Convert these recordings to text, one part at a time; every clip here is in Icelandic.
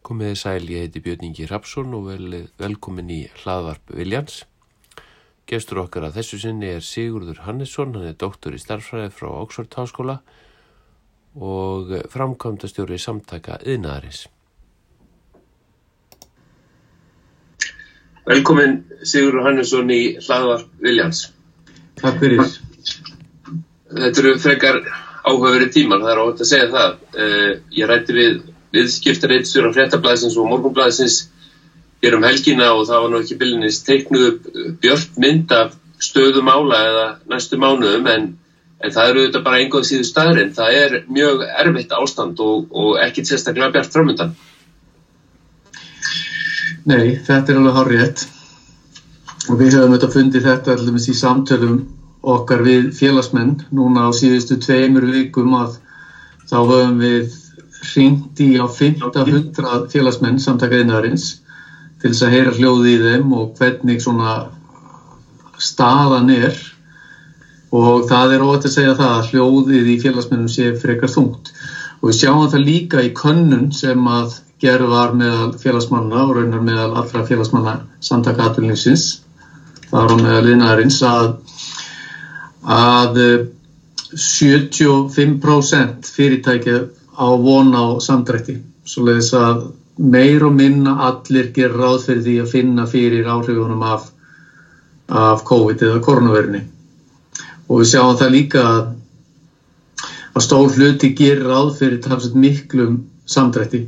Komiði sæl, ég heiti Björn Ingi Hrafnsson og velkomin í hlaðvarp Viljans. Gestur okkar að þessu sinni er Sigurður Hannesson, hann er doktor í stærðfræði frá Oxford Háskóla og framkvæmdastjóri Samtaka iðnaðarins. Velkomin Sigurður Hannesson í hlaðvarp Viljans. Takk fyrir. Þetta eru frekar áhugaverðir tímar, það er óhætt að segja það. Ég ræddi við viðskiptaritstjóra Fréttablaðsins og Morgunblaðsins hér helgina og það var nú ekki byrjunis teiknuð upp björt mynd af stöðu mála eða næstu mánuðum en það eru auðvitað bara engan síður staðreynd. Það er mjög erfitt ástand og ekkert sérstaklega bjart framundan. Nei, þetta er alveg hárrétt og við höfum auðvitað fundið þetta allir í samtölum okkar við félagsmenn núna á síðustu 2 vikum að þá höfum við hringt í á 500 félagsmenn Samtaka iðnaðarins til þess að heyra hljóðið í þeim og hvernig svona staðan er og það er óhætt að segja það að hljóðið í félagsmennum sé frekar þungt og við sjáum það líka í könnun sem að gerð var meðal félagsmanna og raunar meðal allra félagsmanna Samtaka atvinnulífsins þar á meðal iðnaðarins að 75% fyrirtækja á von á samdrætti, svoleiðis að meir og minna allir gera ráð fyrir því að finna fyrir áhrifunum af COVID eða koronaveirunni. Og við sjáum það líka að stór hluti gerir ráð fyrir talsvert miklum samdrætti.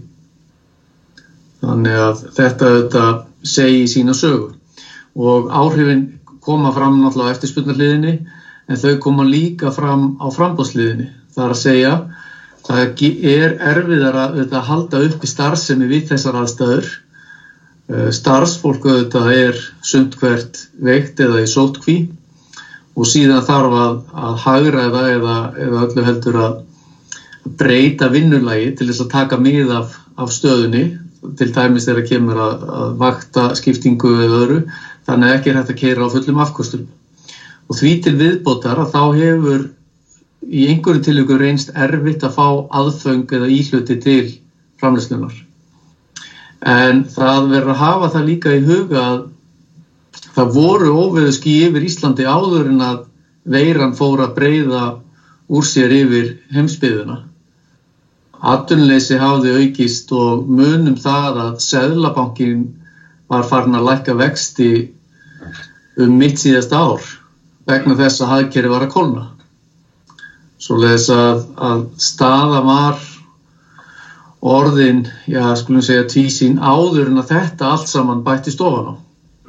Þannig að þetta segi sína sögu. Og áhrifin koma fram náttúrulega á eftirspurnarhliðinni, en þau koma líka fram á framboðshliðinni. Það er að segja það er erfiðara að halda upp í starfsemi við þessar aðstæður. Starfsfólk er sumt hvert veikt eða í sóttkví og síðan þarf að hagræða eða öllu heldur að breyta vinnulagi til þess að taka mið af stöðunni, til dæmis þegar kemur að vakta skiptingu eða öðru, þannig að ekki er hægt að keyra á fullum afköstum. Og því til viðbótar að þá hefur í einhverjum tilvikum reynst erfitt að fá aðföng eða íhluti til framleiðslunnar. En það verður að hafa það líka í huga að það voru óveðurský yfir Íslandi áður en að veiran fór að breiða úr sér yfir heimsbyggðina. Atvinnuleysi hafði aukist og munum það að Seðlabankinn var farinn að lækka vexti mitt síðasta ár vegna þess að hagkerfið var að kólna. Svoleiðis að staða var orðin, skulum segja tvísýn áður en að þetta allt saman bættist ofan á.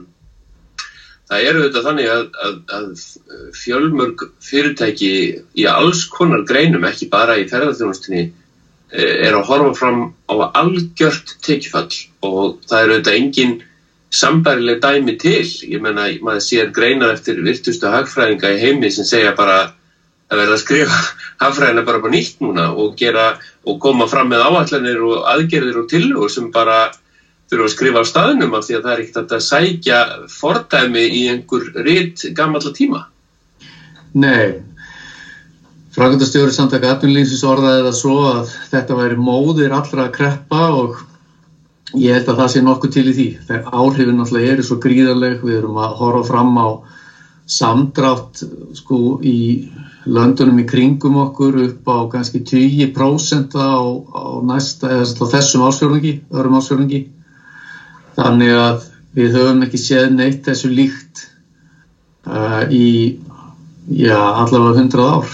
Það eru auðvitað þannig að fjölmörg fyrirtæki í alls konar greinum, ekki bara í ferðaþjónustunni, er að horfa fram á algjört tekjufall og það eru auðvitað engin sambærileg dæmi til. Ég meina, maður sér greinar eftir virtustu hagfræðinga í heimi sem segja bara að verða að skrifa hagfræðina bara på nýtt núna og koma fram með áætlanir og aðgerðir og tillögur sem bara þurfa að skrifa á staðnum af því að það er ekkert að sækja fordæmi í einhver rit gamalla tíma. Nei. Framkvæmdastjóri Samtaka atvinnulífsins orðaði það svo að þetta væri móðir allra kreppa og ég held að það sé nokkuð til í því. Þegar áhrifin náttúrulega eru svo gríðarleg, við erum að horfa fram á samdrátt í löndunum í kringum okkur upp á kannski 20% á næsta, eða þessum öðrum ársfjórðungi. Þannig að við höfum ekki séð neitt þessu líkt í allavega 100 ár.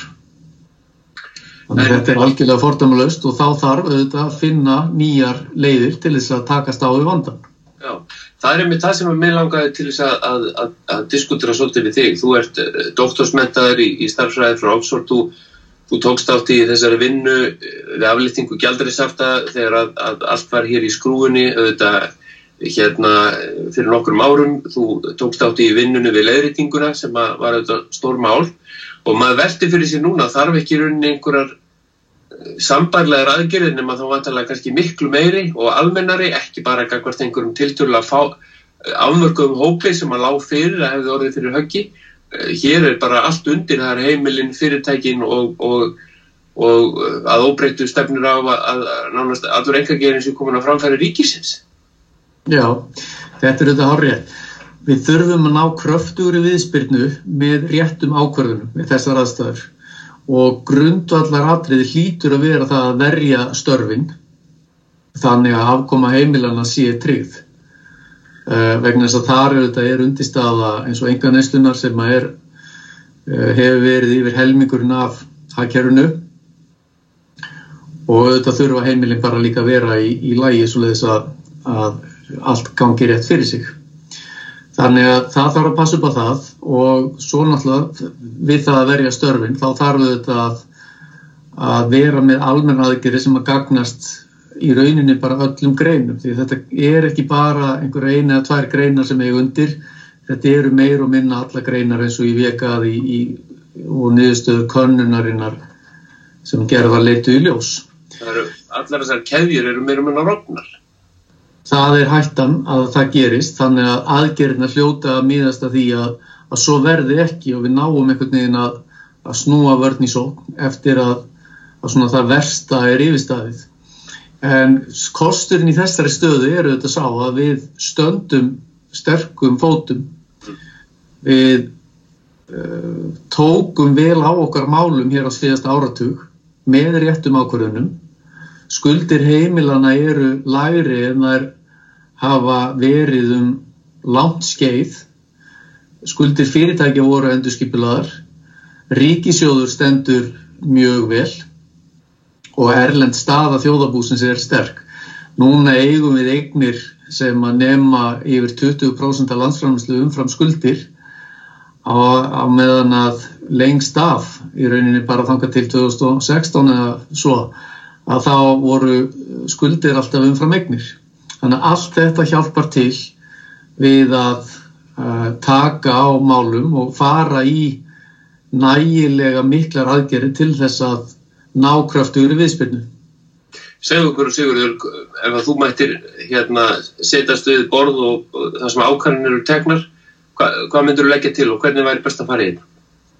Þannig að þetta er algjörlega fordæmalaust og þá þarf auðvitað að finna nýjar leiðir til þess að takast á við vandann. Já, það er einmitt það sem að mig langaði til þess að diskutera svolítið við þig. Þú ert doktorsmenntaður í stærðfræði frá Oxford. Þú tókst átt í þessari vinnu við afléttingu gjaldeyrishafta þegar að allt var hér í skrúfunni, auðvitað fyrir nokkrum árum. Þú tókst átt í vinnunni við leiðréttinguna sem var auðvitað stór mál og maður velti fyrir sér núna, þarf ekki í rauninni einhverjar sambærilegar aðgerðir nema þá vantarlega kannski miklu meiri og almennari, ekki bara gagnvart einhverjum tiltölulega afmörkuðum hópi sem að lá fyrir að hefði orðið fyrir höggi. Hér er bara allt undir, það er heimilin, fyrirtækin og og að óbreyttu stefnir á að nánast allur einkageirinn sé komin á framfæri ríkisins. Já, þetta þetta hárrétt. Við þurfum að ná kröftugri viðspyrnu með réttum ákvörðunum með þessar aðstæður og grundvallar atriði hlýtur að vera það að verja störfin þannig að afkoma heimilanna sé tryggð. Vegna þess að þar er undirstaða eins og einkaneyslunar sem hefur verið yfir helmingurinn af hagkerfinu og auðvitað þurfa heimilin bara líka að vera í lagi svoleiðis að allt gangi rétt fyrir sig. Þannig að það þarf að passa upp á það og svo náttúrulega við það að verja störfin þá þarf auðvitað að vera með almenn aðgerðir sem að gagnast í rauninni bara öllum greinum því þetta ekki bara einhver eina eða tvær greinar sem undir, þetta eru meir og minna alla greinar eins og ég vék að og niðurstöðu könnunarinnar sem gerða leitu í ljós. Allar þessar keðjur eru meir og minna rofnar. Það hættan að það gerist, þannig að aðgerðina hljóta að miðast að því að svo verði ekki og við náum einhvern veginn að snúa vörn í sókn eftir að svona það versta yfirstaðið. En kosturinn í þessari stöðu þetta sá að við stöndum sterkum fótum. Við tókum vel á okkar málum hér á síðasta áratug með réttum ákvörðunum. Skuldir heimilanna eru lægri en þær hafa verið langt skeið. Skuldir fyrirtækja voru endurskipulaðar. Ríkissjóður stendur mjög vel og erlend staða þjóðarbúsins sterk. Núna eigum við eignir sem að nema yfir 20% af landsframleiðslu umfram skuldir á meðan að lengst af í rauninni bara þangað til 2016 eða svo að þá voru skuldir alltaf umfram eignir. Þannig að allt þetta hjálpar til við að taka á málum og fara í nægilega miklar aðgerðir til þess að ná kröftugri viðspyrnu. Segðu okkur, Sigurður, ef að þú mættir setjast við borð og það sem ákvarðanir eru teknar, hvað myndirðu leggja til og hvernig væri best að fara í þetta?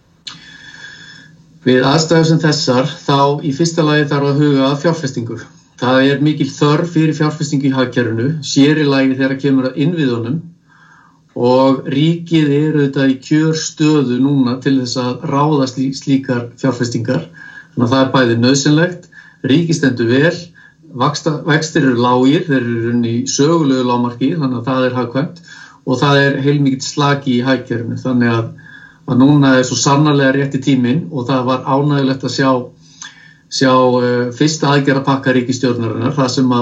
Við aðstæður sem þessar, þá í fyrsta lagi þarf að huga að fjárfestingu. Það mikil þörf fyrir fjárfestingu í hagkerfinu, sér í lagi þegar kemur að innviðunum og ríkið auðvitað í kjörstöðu núna til þess að ráða slíkar fjárfestingar. Þannig að það bæði nauðsynlegt, ríkið stendur vel, vextir eru lágir, þeir eru í sögulegu lágmarki, þannig að það hagkvæmt og það heilmikill slaki í hagkerfinu. Þannig að núna svo sannarlega rétti tíminn og það var ánægjulegt að sjá fyrsta aðgerðapakka ríkisstjórnarinnar, það sem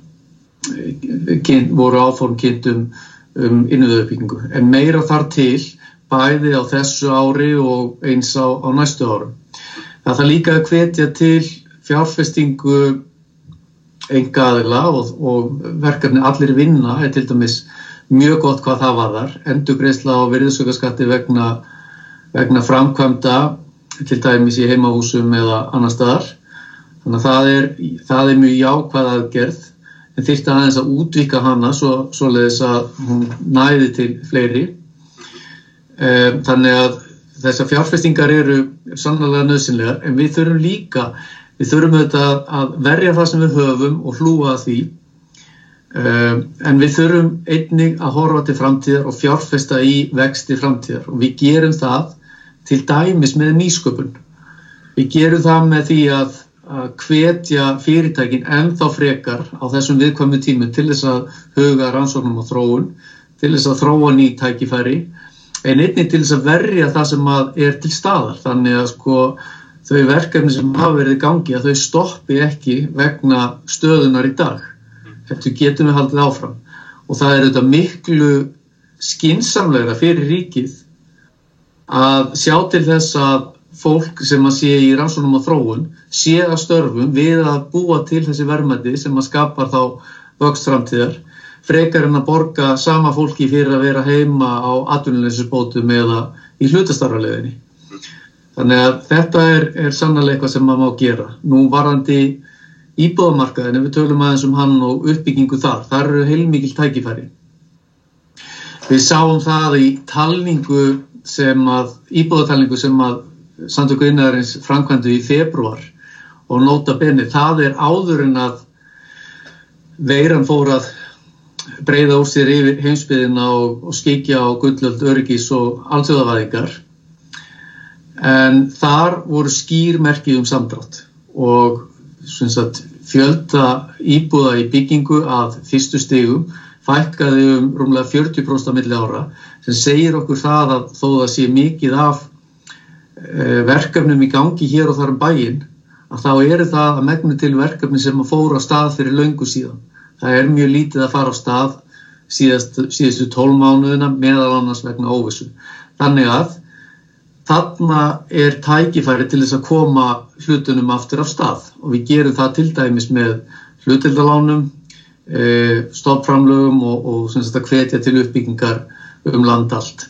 voru áform kynnt innviðauppbyggingu. En meira þar til bæði á þessu ári og eins á næstu árum. Það líka að hvetja til fjárfestingu einkaaðila og verkefni allir vinna til dæmis mjög gott hvað það varðar. Endurgreiðsla á virðisaukaskatti vegna framkvæmda til dæmis í heimahúsum eða annar staðar. Þannig að það mjög jákvæð aðgerð en þyrfti aðeins að útvíkka hana svoleiðis að hún næði til fleiri. Þannig að þessar fjárfestingar eru sannarlega nauðsynlegar en við þurfum auðvitað að verja það sem við höfum og hlúa að því. En við þurfum einnig að horfa til framtíðar og fjárfesta í vexti framtíðar og við gerum það til dæmis með nýsköpun. Við gerum það með því að hvetja fyrirtækin ennþá frekar á þessum viðkvæmu tímum til þess að huga rannsóknum og þróun, til þess að þróa ný tækifæri, en einnig til þess að verja það sem til staðar. Þannig að þau verkefni sem hafa verið í gangi að þau stoppi ekki vegna stöðunar í dag. Þetta getum við haldið áfram. Og það þetta miklu skynsamlegra fyrir ríkið að sjá til þess að fólk sem sé í rannsóknum og þróun sé að störfum við að búa til þessi verðmæti sem skapar þá vöxt framtíðar, frekar en að borga sama fólki fyrir að vera heima á atvinnuleysisbótum eða í hlutastarfaleiðinni. Þannig að þetta sannarlega eitthvað sem maður má gera. Nú varðandi íbúðamarkaðin, ef við tölum aðeins hann og uppbyggingu þar eru heilmikil tækifæri. Við sáum það í íbúðatalningu sem Samtök iðnaðarins framkvæmdu í febrúar og nota bene, það áður en að veiran fór að breiða úr sér yfir heimsbyggðina og skikja á gullöld öryggis og alþjóðavæðingar. En þar voru skýr merki samdrátt og fjölda íbúða í byggingu að fyrstu stigum fækkaði rúmlega 40% á milli ára, sem segir okkur það að þó það sé mikið af verkefnum í gangi hér og þar bæinn, að þá eru það að megnu til verkefni sem fóru á stað fyrir löngu síðan. Það mjög lítið að fara á stað síðustu 12 mánuðina, meðal annars vegna óvissu. Þannig að þarna tækifæri til þess að koma hlutunum aftur af stað og við gerum það til dæmis með hlutdeildarlánum, stofnframlögum og að hvetja til uppbyggingar land allt.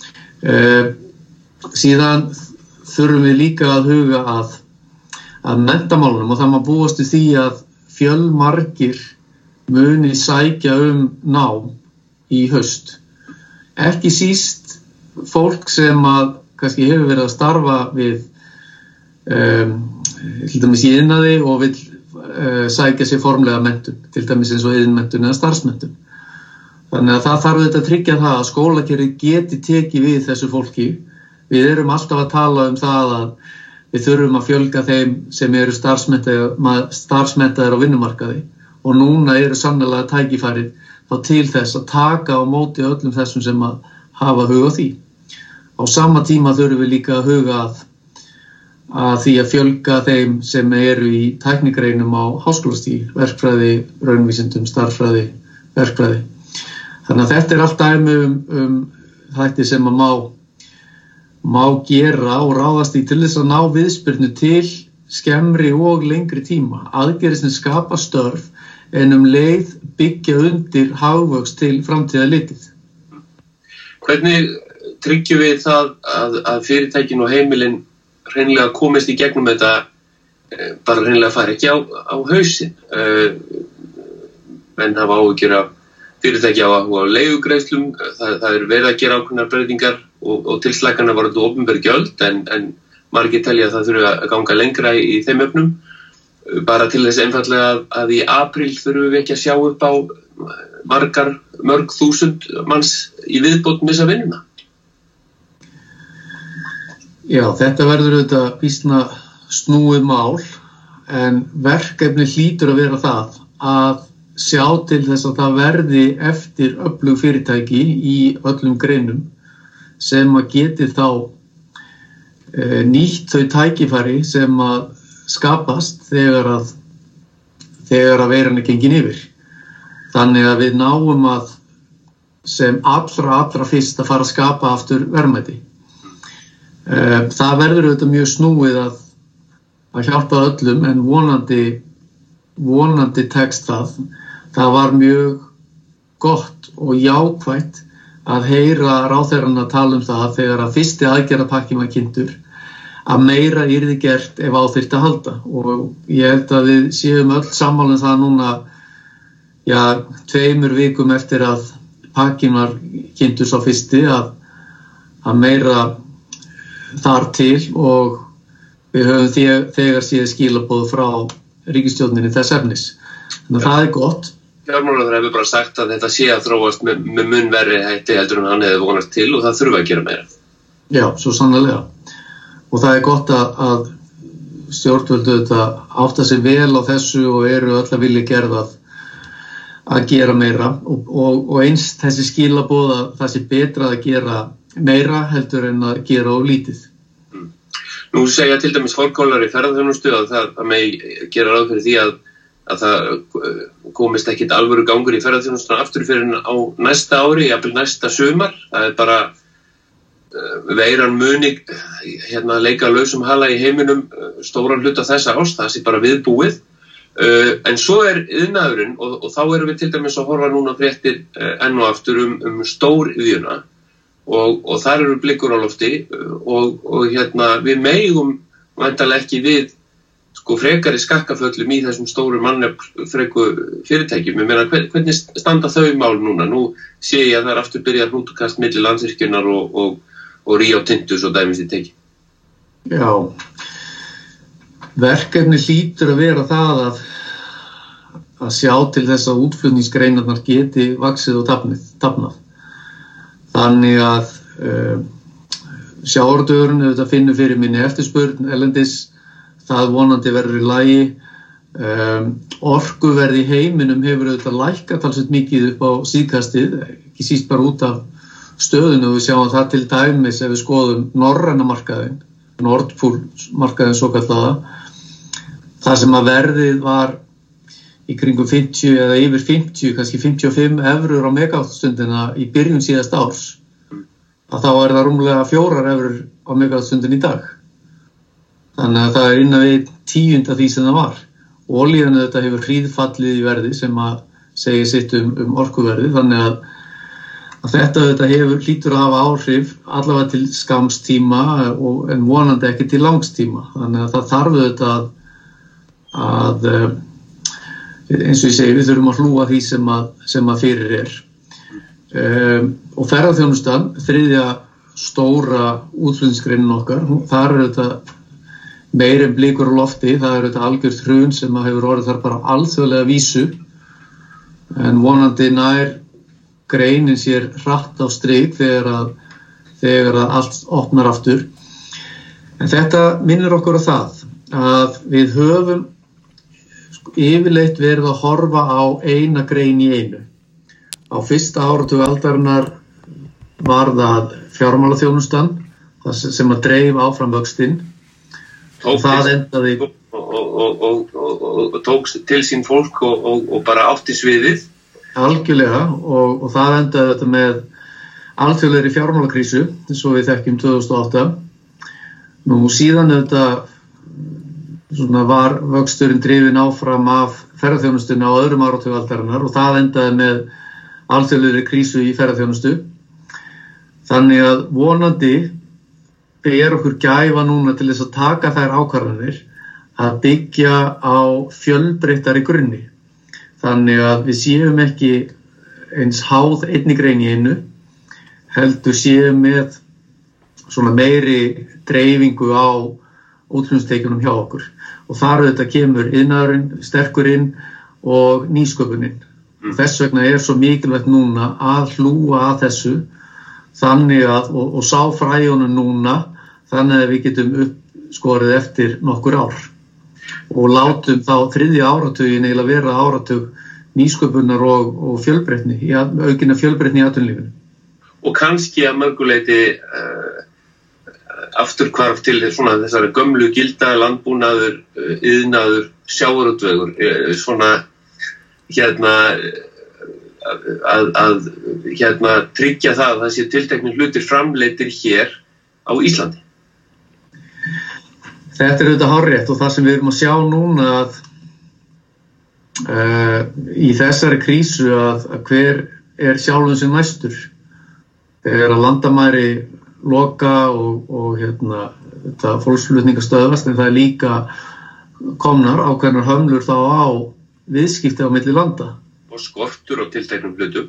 Síðan þurfum við líka að huga að menntamálunum og það má búast við því að fjölmargir muni sækja nám í haust. Ekki síst fólk sem kannski hefur verið að starfa við til dæmis í iðnaði og vill sækja sér formlega menntun, til dæmis eins og iðnmenntun eða starfsmenntun. Þannig að það þarf þetta að tryggja það að skólakerfið geti tekið við þessu fólki. Við erum alltaf að tala það að við þurfum að fjölga þeim sem eru starfsmenntaðir á vinnumarkaði og núna eru sannarlega tækifærið þá til þess að taka á móti öllum þessum sem hafa hug á því. Á sama tíma þurfum við líka að huga að því að fjölga þeim sem eru í tæknigreinum á háskólastigi, verkfræði, raunvísindum, stærðfræði, verkfræði. Þannig að þetta allt dæmi þætti sem má gera og ráðast í til þess að ná viðspyrnu til skemmri og lengri tíma. Aðgerðir sem skapa störf en leið byggja undir hagvöxt til framtíðar litið. Hvernig tryggjum við það að fyrirtækin og heimilin hreinlega komist í gegnum þetta, bara hreinlega fara ekki á hausinn? Menn hafa áhyggjur af fyrirtæki á leigugreiðslum, það verið að gera ákveðnar breytingar og tilslakana var þetta opinber gjöld en margir telja að það þurfi að ganga lengra í þeim efnum, bara til þess einfaldlega að í apríl þurfum við ekki að sjá upp á mörg þúsund manns í viðbót missa vinnuna. Já, þetta verður auðvitað býsna snúið mál, en verkefni hlýtur að vera það að sjá til þess að það verði eftir öflug fyrirtæki í öllum greinum sem geti þá nýtt þau tækifæri sem skapast þegar að veiran gengin yfir. Þannig að við náum að sem allra fyrst að fara að skapa aftur verðmæti. Það verður auðvitað mjög snúið að hjálpa öllum en vonandi tekst það. Það var mjög gott og jákvætt að heyra ráðherrana tala það þegar að fyrsti aðgerðapakki var kynntur að meira yrði gert ef á þyrfti að halda og ég held að við séum öll sammála það núna 2 vikum eftir að pakkin var kynntur sá fyrsti að meira þar til og við höfum þegar séð skilaboð frá ríkisstjórninni þess efnis. Þannig að það gott. Fjármálaráðherra hefur bara sagt að þetta sé að þróast með mun verri hætti heldur en hann hefði vonast til og það þurfa að gera meira. Já, svo sannarlega. Og það gott að stjórnvöld átta sig vel á þessu og eru öll að vilja að gera meira og eins þessi skilaboð að það sé betra að gera meira heldur en að gera of lítið. Nú segja til dæmis fórkólar í ferðaþjónustu að það megi gera ráð fyrir því að það komist ekkit alvöru gangur í ferðaþjónustuna aftur fyrir á næsta ári, jafnvel næsta sumar. Það bara veiran muni leika lausum hala í heiminum stóran hluta þessa árs, það sé bara viðbúið. En svo iðnaðurinn og þá erum við til dæmis að horfa núna fréttir enn og aftur stóriðjuna og þar eru blikur á lofti og við megum væntanlega ekki við frekari skakkaföllum í þessum stóru mannafreku fyrirtækjum. Ég meina, hvernig standa þau mál núna? Nú sé ég að það aftur byrjað hnútukast milli Landsvirkjunar og Rio Tintus og dæmis í teki. Já, Verkefni hlýtur að vera það að sjá til þess að útflutningsgreinarnar geti vaxið og dafnað. Þannig að sjávarútvegurinn auðvitað finnur fyrir minni eftirspurn erlendis, það vonandi verður í lagi. Orkuverð í heiminum hefur auðvitað lækkað talsvert mikið upp á síðkastið, ekki síst bara út af stöðunu. Við sjáum það til dæmis ef við skoðum norræna markaðinn, Nord Pool markaðinn svokallaða, þar sem að verðið var í kringum 50 eða yfir 50, kannski 55 evrur á megawattstundina í byrjun síðast árs, að þá það rúmlega 4 evrur á megawattstundin í dag. Þannig að það innan við 10 af því sem það var. Olían þetta hefur hríðfallið í verði sem að segja sitt orkuverði, þannig að þetta hefur hlýtur að hafa áhrif allavega til skamms tíma en vonandi ekki til langs tíma. Þannig að það þarf þetta að eins og ég segi, við þurfum að hlúa því sem að fyrir og ferðaþjónustan, þriðja stóra útflutningsgreinin okkar, þar þetta meir en blikur á lofti, það þetta algjört hrun sem að hefur orðið þar bara alþjóðlega vísu, en vonandi nær greinin sér hratt á strik þegar að allt opnar aftur. En þetta minnir okkur á það að við höfum yfirleitt verið að horfa á eina grein í einu. Á fyrsta áratug aldarinnar var það fjármálaþjónustan, það sem að dreif áfram vöxtinn. Og það endaði og tók til sín fólk og bara átti sviðið. Algjörlega, og það endaði þetta með alþjóðlegri fjármálakrísu, eins og við þekkjum 2008. Nú síðan þetta var vöxturinn drifinn áfram af ferðaþjónustunni á öðrum áratug aldarinnar og það endaði með alþjóðlegri krísu í ferðaþjónustu. Þannig að vonandi ber okkur gæfa núna til þess að taka þær ákvarðanir að byggja á fjölbreyttari grunni. Þannig að við séum ekki eins háð einni grein í einu, heldur séum með svona meiri dreifingu á útflutningstekjunum hjá okkur. Og þar þetta kemur iðnaðurinn, sterkur inn og nýsköpunin. Þess vegna svo mikilvægt núna að hlúa að þessu þannig að, og sá fræjunum núna, þannig að við getum uppskorið eftir nokkur ár. Og látum þá þriðja áratugin eiginlega vera áratug nýsköpunar og fjölbreytni, aukinna fjölbreytni í atvinnulífinu. Og kannski að mörguleyti afturhvarf til svona þessari gömlu gilda landbúnaður, iðnaður, sjávarútvegur, svona að tryggja það sé tilteknir hlutir framleiddir hér á Íslandi. Þetta auðvitað hárrétt og það sem við erum að sjá núna í þessari krísu að hver sjálfum sig næstur. Þegar að landamæri loka og þetta fólksflutningar stöðvast, en það líka komnar ákveðnar hömlur þá á viðskipti á milli landa. Og skortur á tilteknum hlutum.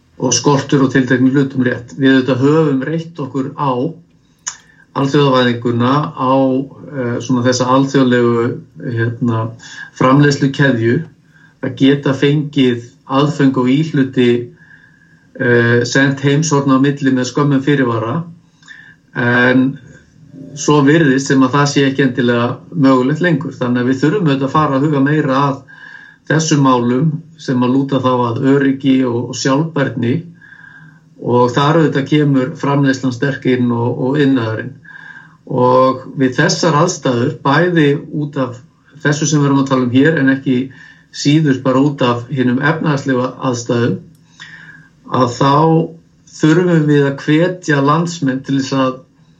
Rétt. Við þetta höfum reitt okkur á alþjóðavæðinguna, á svona þessa alþjóðlegu framleiðslu keðju, að geta fengið aðföng og íhluti sent heimshorna á milli með skömmum fyrirvara, en svo virðist sem að það sé ekki endilega mögulegt lengur. Þannig að við þurfum auðvitað að fara að huga meira að þessum málum sem að lúta þá að öryggi og sjálfbærni, og þar auðvitað kemur framleiðslan sterk inn og iðnaðurinn. Og við þessar aðstæður, bæði út af þessu sem við erum að tala um hér, en ekki síður bara út af hinum efnahagslegu aðstæðum, að þá þurfum við að hvetja landsmenn til þess að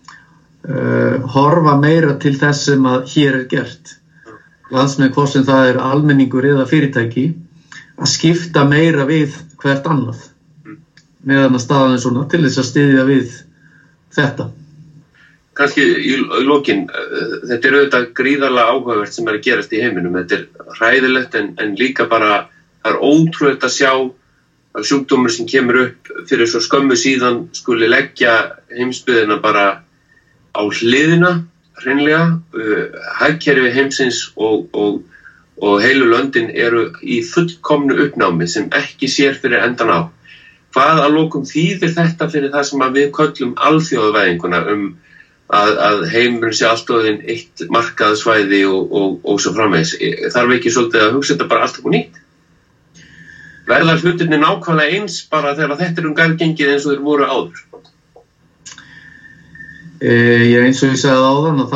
horfa meira til þess sem að hér gert. Landsmenn, hvort sem það almenningur eða fyrirtæki, að skipta meira við hvert annað meðan að staðan svona til þess að styðja við þetta. Kannski í lokin, þetta auðvitað gríðarlega áhugavert sem að gerast í heiminum. Þetta hræðilegt en líka bara, það ótrúlegt að sjá að sjúkdómur sem kemur upp fyrir svo skömmu síðan skuli leggja heimsbyggðina bara á hliðina hreinlega, hagkerfi heimsins og heilu löndin eru í fullkomnu uppnámi sem ekki sér fyrir endan á. Hvað að lokum þýðir þetta fyrir það sem að við köllum alþjóðavæðinguna að heimurinn sé alltaf eitt markaðsvæði og svo framvegis. Þarf ekki svolítið að hugsa þetta bara allt upp og nýtt? Verða hlutirnir nákvæmlega eins bara þegar þetta gengið eins og þeir voru áður? Eins og ég sagði áðan og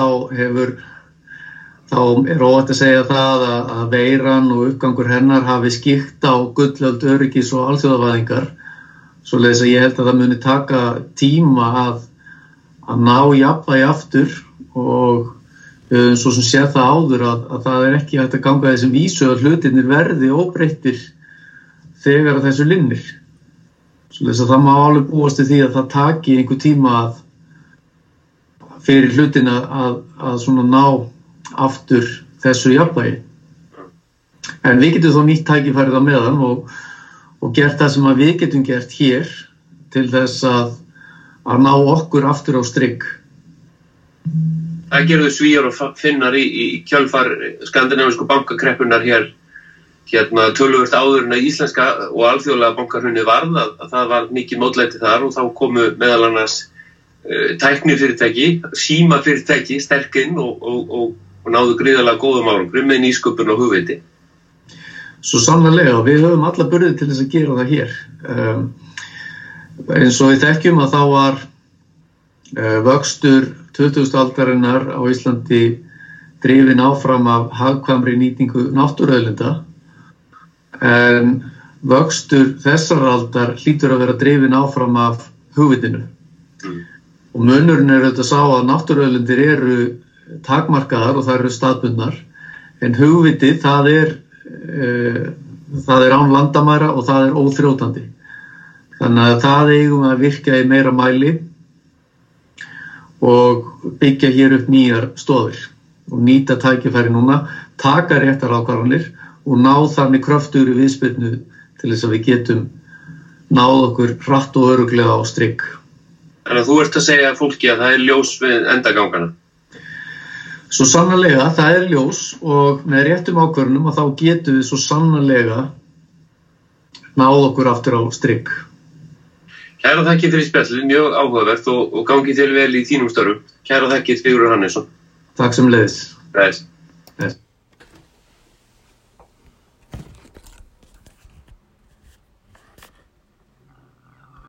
þá er óhætt að segja það að veiran og uppgangur hennar hafi skýrt á gullöld öryggis og alþjóðavæðingar. Svoleiðis að ég held að það muni taka tíma að ná jafnvægi aftur og við höfum svo sem séð það áður að það er ekki hægt að ganga þessum vísu að hlutirnir verði óbreyttir þegar að þessu linnir. Svoleiðis að það má alveg búast til því að það taki einhver tíma fyrir hlutina að svona ná aftur þessu jafnvægi. En við getum þó nýtt tækifærið á meðan og gert það sem að við getum gert hér til þess að ná okkur aftur á strikk. Það gerðu Svíar og Finnar í kjölfar skandinavísku bankakreppunnar hérna töluvert áður en að íslenska og alþjóðlega bankahrunið varð að það var mikið mótlæti þar og þá komu meðal annars tæknifyrirtæki, símafyrirtæki sterkinn og náðu gríðarlega góðum árangri með nýsköpun og hugviti. Svo sannarlega, við höfum alla burði til þess að gera það hér. Eins og við þekkjum að þá var vöxtur 20. aldarinnar á Íslandi drifinn áfram af hagkvæmri nýtingu náttúruauðlinda, en vöxtur þessar aldar hlýtur að vera drifinn áfram af hugvitinu. Og munurinn auðvitað sá að náttúruauðlindir eru takmarkaðar og það eru staðbundnar, en hugvitið það er án landamæra og það er óþrjótandi. Þannig að það eigum að virka í meira mæli og byggja hér upp nýjar stoðir og nýta tækifæri núna, taka réttar ákvarðanir og ná þannig kröftugri viðspyrnu til þess að við getum náð okkur hratt og örugglega á strikk. Þannig að þú ert að segja fólki að það er ljós við endagangana? Svo sannarlega, það er ljós og með réttum ákvörðunum að þá getum við svo sannarlega náð okkur aftur á strikk. Kæra þakkir fyrir spjallið, mjög áhugavert og gangi til vel í þínum störfum. Kæra þakkir, Sigurður Hannesson. Takk sem leiðis. Bless.